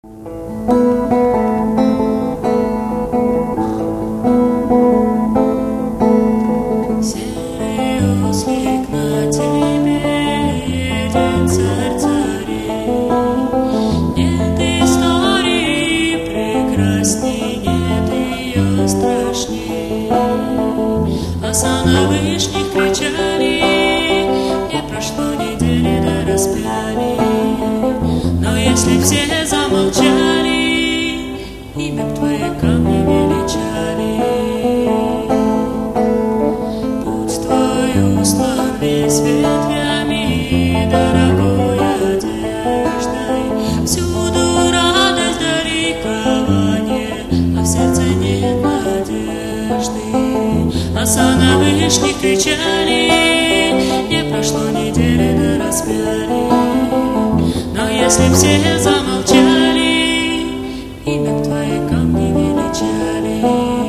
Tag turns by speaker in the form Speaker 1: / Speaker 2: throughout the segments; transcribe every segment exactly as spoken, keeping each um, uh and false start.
Speaker 1: Осанна вышних кричали, не прошло недели до распяли. Но если все замолчали, имя б Твое камни величали. Путь Твой устлан весь ветвями, дорогой одеждой. Всюду радость да ликование, а в сердце нет надежды. Осанна вышних кричали, не прошло недели до распяли. Но если все замолчали, имя б Твое камни величали.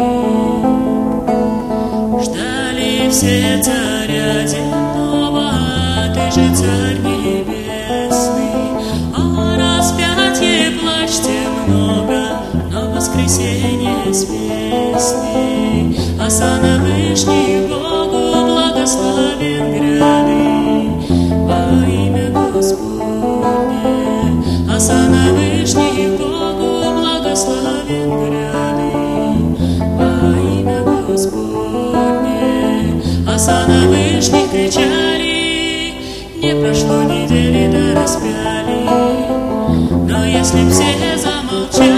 Speaker 1: Ждали все царя земного, Ты же Царь небесный. О распятье плачьте много, но воскресенье с песней. Осанна вышних Богу благословен гряды во имя Господне. Осанна вышних Богу благословен гряды во имя Господне. Осанна вышних кричали, не прошло недели до распяли. Но если все замолчали,